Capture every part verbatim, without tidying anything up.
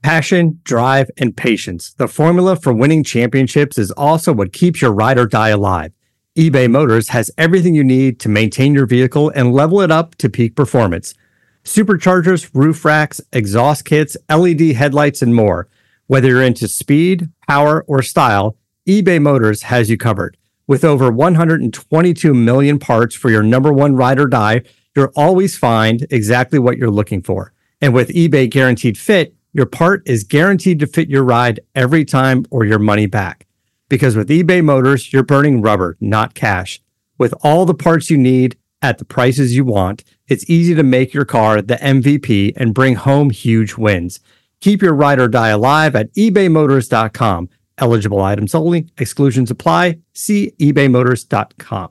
Passion, drive, and patience. The formula for winning championships is also what keeps your ride or die alive. eBay Motors has everything you need to maintain your vehicle and level it up to peak performance. Superchargers, roof racks, exhaust kits, L E D headlights, and more. Whether you're into speed, power, or style, eBay Motors has you covered. With over one hundred twenty-two million parts for your number one ride or die, you'll always find exactly what you're looking for. And with eBay Guaranteed Fit, your part is guaranteed to fit your ride every time or your money back. Because with eBay Motors, you're burning rubber, not cash. With all the parts you need at the prices you want, it's easy to make your car the M V P and bring home huge wins. Keep your ride or die alive at ebay motors dot com. Eligible items only. Exclusions apply. See ebay motors dot com.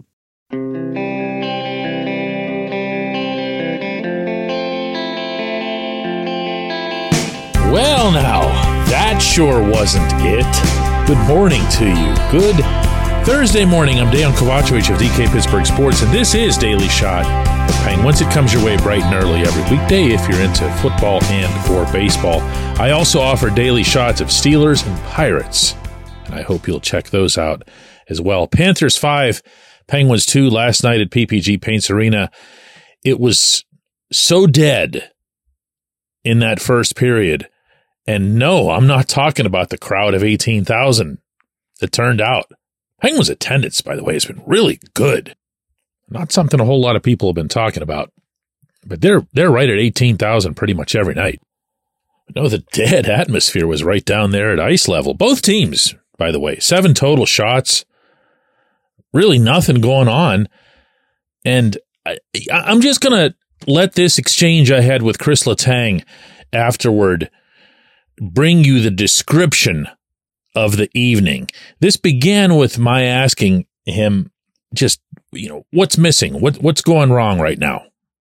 Well, now, that sure wasn't it. Good morning to you. Good Thursday morning. I'm Dejan Kovacevic of D K Pittsburgh Sports, and this is Daily Shot of Penguins. It comes your way bright and early every weekday if you're into football and or baseball. I also offer daily shots of Steelers and Pirates, and I hope you'll check those out as well. Panthers five, Penguins two last night at P P G Paints Arena. It was so dead in that first period. And no, I'm not talking about the crowd of eighteen thousand that turned out. Penguins attendance, by the way, has been really good. Not something a whole lot of people have been talking about. But they're they're right at eighteen thousand pretty much every night. But no, the dead atmosphere was right down there at ice level. Both teams, by the way, seven total shots. Really nothing going on. And I, I'm just going to let this exchange I had with Chris Letang afterward bring you the description of the evening. This began with my asking him just, you know, what's missing? What what's going wrong right now?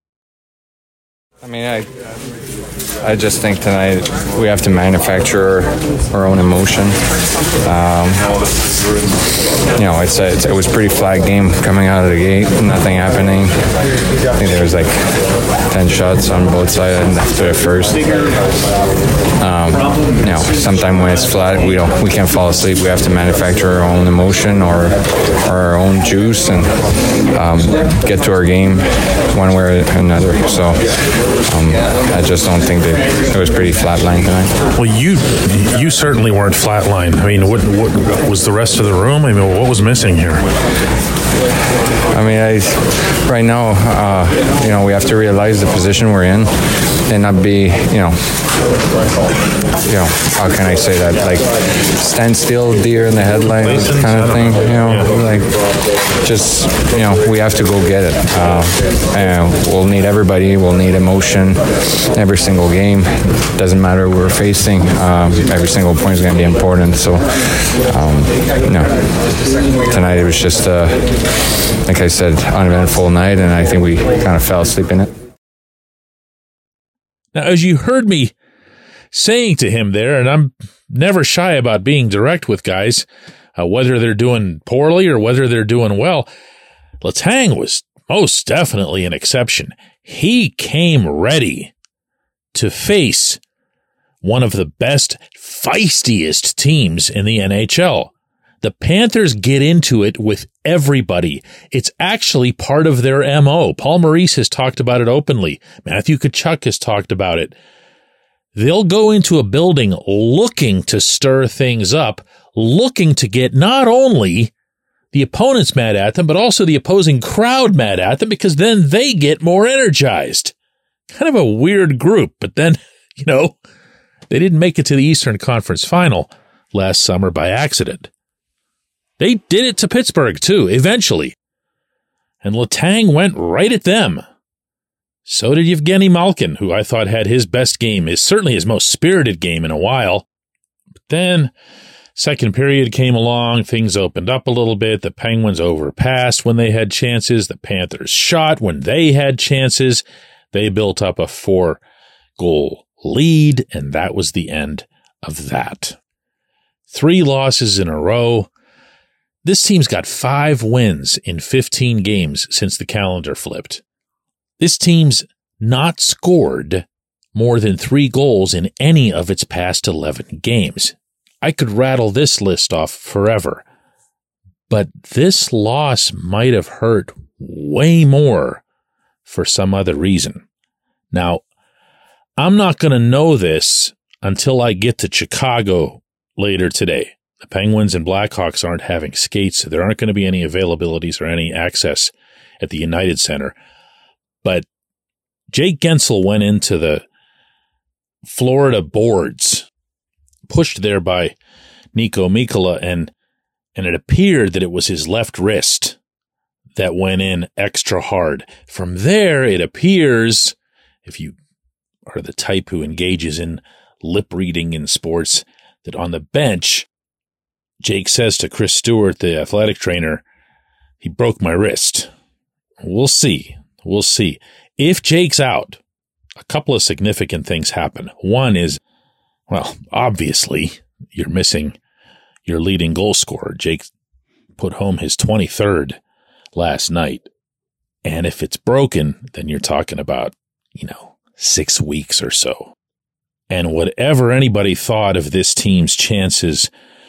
I mean, I I just think tonight we have to manufacture our own emotion. Um, you know, it's, a, it's it was a pretty flat game coming out of the gate. Nothing happening. I think there was like ten shots on both sides after the first. Um, you know, sometimes when it's flat, we don't we can't fall asleep. We have to manufacture our own emotion or, or our own juice and um, get to our game one way or another. So. Um, I just don't think that it was pretty flatline tonight. Well, you you certainly weren't flatline. I mean, what, what was the rest of the room? I mean, what was missing here? I mean, I, right now, uh, you know, we have to realize the position we're in and not be, you know, you know, how can I say that? Like, stand still, deer in the headlights kind of thing, you know, like, just, you know, we have to go get it. Uh, and we'll need everybody. We'll need emotion every single game. Doesn't matter who we're facing. Um, every single point is going to be important. So, um, you know, tonight it was just, uh, like I said, uneventful night, and I think we kind of fell asleep in it. Now, as you heard me saying to him there, and I'm never shy about being direct with guys, uh, whether they're doing poorly or whether they're doing well, Letang was most definitely an exception. He came ready to face one of the best, feistiest teams in the N H L. The Panthers get into it with everybody. It's actually part of their M O. Paul Maurice has talked about it openly. Matthew Tkachuk has talked about it. They'll go into a building looking to stir things up, looking to get not only the opponents mad at them, but also the opposing crowd mad at them, because then they get more energized. Kind of a weird group, but then, you know, they didn't make it to the Eastern Conference Final last summer by accident. They did it to Pittsburgh, too, eventually. And Letang went right at them. So did Evgeny Malkin, who I thought had his best game, is certainly his most spirited game in a while. But then, second period came along, things opened up a little bit, the Penguins overpassed when they had chances, the Panthers shot when they had chances, they built up a four-goal lead, and that was the end of that. Three losses in a row. This team's got five wins in fifteen games since the calendar flipped. This team's not scored more than three goals in any of its past eleven games. I could rattle this list off forever, but this loss might have hurt way more for some other reason. Now, I'm not going to know this until I get to Chicago later today. The Penguins and Blackhawks aren't having skates, so there aren't going to be any availabilities or any access at the United Center. But Jake Guentzel went into the Florida boards, pushed there by Niko Mikkola, and and it appeared that it was his left wrist that went in extra hard. From there, it appears, if you are the type who engages in lip reading in sports, that on the bench, Jake says to Chris Stewart, the athletic trainer, he broke my wrist. We'll see. We'll see. If Jake's out, a couple of significant things happen. One is, well, obviously, you're missing your leading goal scorer. Jake put home his twenty-third last night. And if it's broken, then you're talking about, you know, six weeks or so. And whatever anybody thought of this team's chances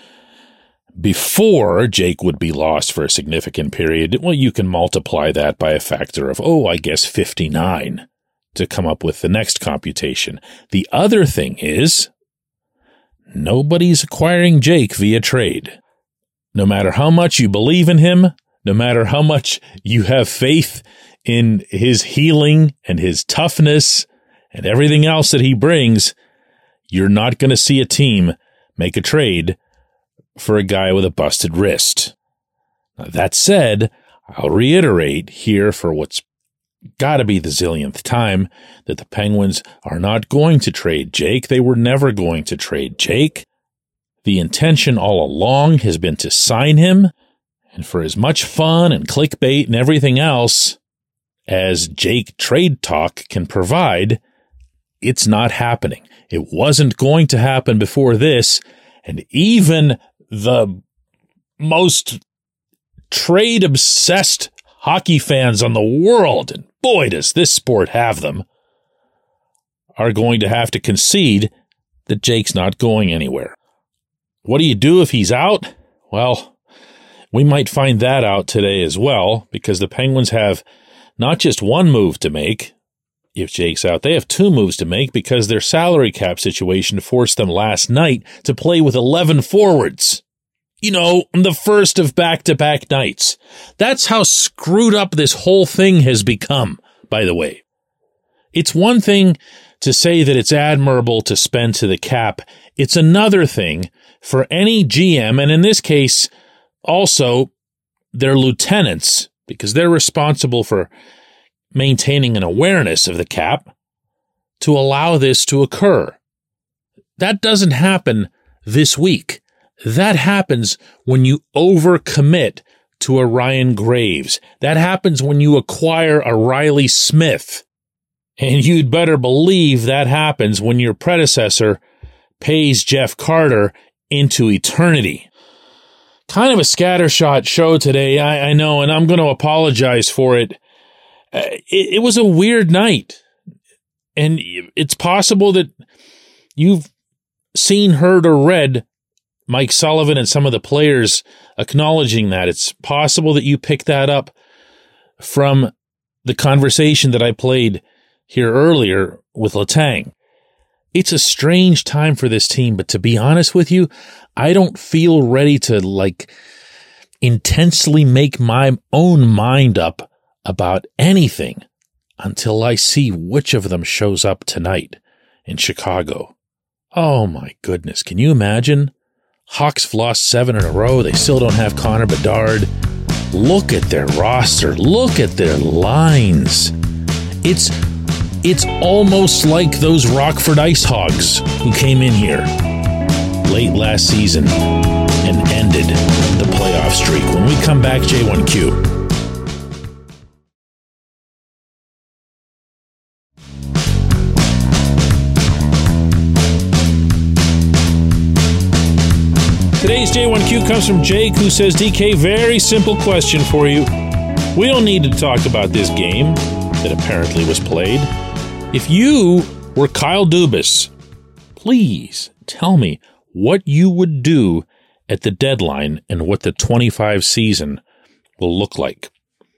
before Jake would be lost for a significant period, well, you can multiply that by a factor of, oh, I guess fifty-nine to come up with the next computation. The other thing is, nobody's acquiring Jake via trade. No matter how much you believe in him, no matter how much you have faith in his healing and his toughness and everything else that he brings, you're not going to see a team make a trade for a guy with a busted wrist. Now, that said, I'll reiterate here for what's got to be the zillionth time that the Penguins are not going to trade Jake. They were never going to trade Jake. The intention all along has been to sign him, and for as much fun and clickbait and everything else as Jake trade talk can provide, it's not happening. It wasn't going to happen before this, and even the most trade-obsessed hockey fans on the world, and boy, does this sport have them, are going to have to concede that Jake's not going anywhere. What do you do if he's out? Well, we might find that out today as well, because the Penguins have not just one move to make. If Jake's out, they have two moves to make because their salary cap situation forced them last night to play with eleven forwards. You know, the first of back-to-back nights. That's how screwed up this whole thing has become, by the way. It's one thing to say that it's admirable to spend to the cap. It's another thing for any G M, and in this case, also their lieutenants, because they're responsible for maintaining an awareness of the cap, to allow this to occur. That doesn't happen this week. That happens when you overcommit to a Ryan Graves. That happens when you acquire a Riley Smith. And you'd better believe that happens when your predecessor pays Jeff Carter into eternity. Kind of a scattershot show today, I, I know, and I'm going to apologize for it. Uh, it. It was a weird night. And it's possible that you've seen, heard, or read Mike Sullivan and some of the players acknowledging that. It's possible that you picked that up from the conversation that I played here earlier with Letang. It's a strange time for this team, but to be honest with you, I don't feel ready to like intensely make my own mind up about anything until I see which of them shows up tonight in Chicago. Oh my goodness, can you imagine? Hawks have lost seven in a row. They still don't have Connor Bedard. Look at their roster. Look at their lines. It's it's almost like those Rockford Ice Hogs who came in here late last season and ended the playoff streak. When we come back, J one Q. Today's J one Q comes from Jake, who says, D K, very simple question for you. We don't need to talk about this game that apparently was played. If you were Kyle Dubas, please tell me what you would do at the deadline and what the twenty-five season will look like.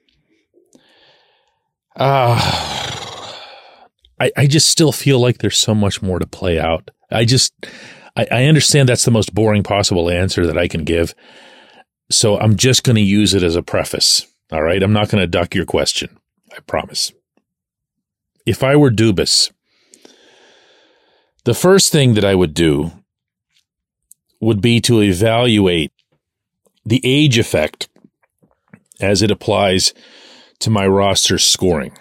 Uh, I, I just still feel like there's so much more to play out. I just, I, I understand that's the most boring possible answer that I can give. So I'm just going to use it as a preface. All right. I'm not going to duck your question. I promise. If I were Dubas, the first thing that I would do would be to evaluate the age effect as it applies to my roster scoring.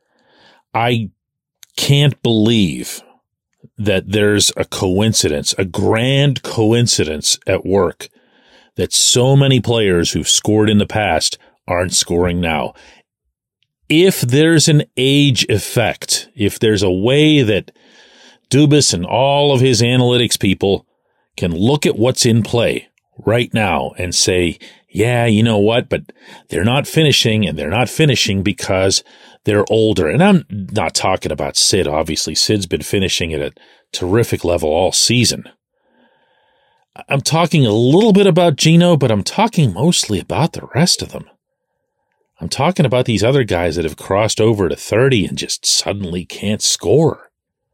I can't believe that there's a coincidence, a grand coincidence at work that so many players who've scored in the past aren't scoring now. If there's an age effect, if there's a way that Dubas and all of his analytics people can look at what's in play right now and say, yeah, you know what, but they're not finishing, and they're not finishing because they're older. And I'm not talking about Sid. Obviously, Sid's been finishing at a terrific level all season. I'm talking a little bit about Gino, but I'm talking mostly about the rest of them. I'm talking about these other guys that have crossed over to thirty and just suddenly can't score.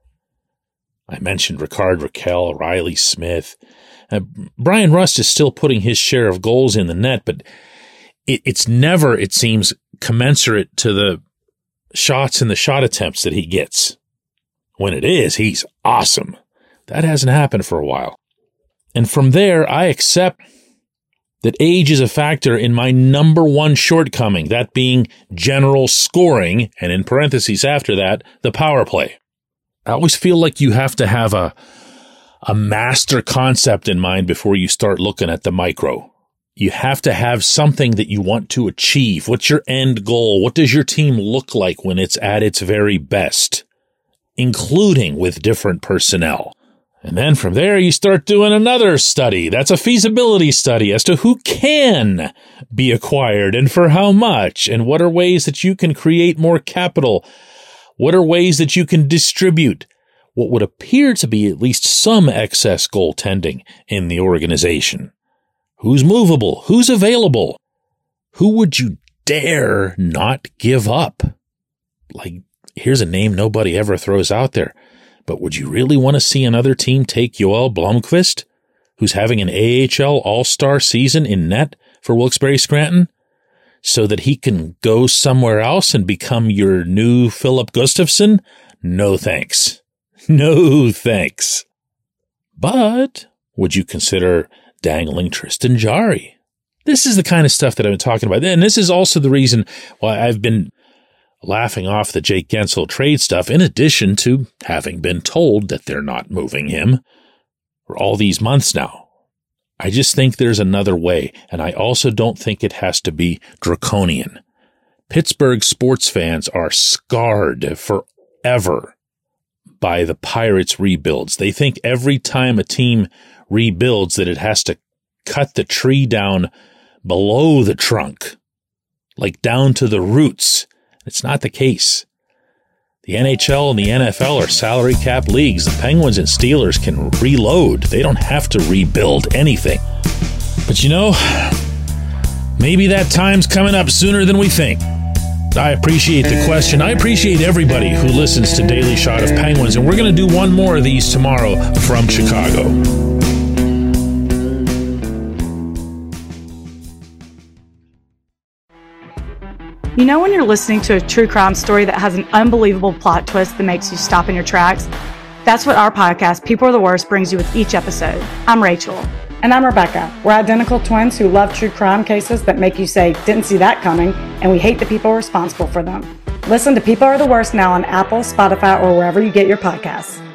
I mentioned Rickard Rakell, Riley Smith. Uh, Brian Rust is still putting his share of goals in the net, but it, it's never, it seems, commensurate to the shots and the shot attempts that he gets. When it is, he's awesome. That hasn't happened for a while. And from there, I accept that age is a factor in my number one shortcoming, that being general scoring, and in parentheses after that, the power play. I always feel like you have to have a a master concept in mind before you start looking at the micro. You have to have something that you want to achieve. What's your end goal? What does your team look like when it's at its very best, including with different personnel? And then from there, you start doing another study. That's a feasibility study as to who can be acquired and for how much, and what are ways that you can create more capital. What are ways that you can distribute what would appear to be at least some excess goaltending in the organization? Who's movable? Who's available? Who would you dare not give up? Like, here's a name nobody ever throws out there. But would you really want to see another team take Joel Blomqvist, who's having an A H L All-Star season in net for Wilkes-Barre Scranton, so that he can go somewhere else and become your new Philip Gustafsson? No thanks. No thanks. But would you consider dangling Tristan Jarry? This is the kind of stuff that I've been talking about. And this is also the reason why I've been laughing off the Jake Guentzel trade stuff, in addition to having been told that they're not moving him for all these months now. I just think there's another way, and I also don't think it has to be draconian. Pittsburgh sports fans are scarred forever by the Pirates rebuilds. They think every time a team rebuilds that it has to cut the tree down below the trunk, like down to the roots. It's not the case. The N H L and the N F L are salary cap leagues. The Penguins and Steelers can reload. They don't have to rebuild anything. But you know, maybe that time's coming up sooner than we think. I appreciate the question. I appreciate everybody who listens to Daily Shot of Penguins, and we're going to do one more of these tomorrow from Chicago. You know when you're listening to a true crime story that has an unbelievable plot twist that makes you stop in your tracks? That's what our podcast, People Are the Worst, brings you with each episode. I'm Rachel. And I'm Rebecca. We're identical twins who love true crime cases that make you say, didn't see that coming, and we hate the people responsible for them. Listen to People Are the Worst now on Apple, Spotify, or wherever you get your podcasts.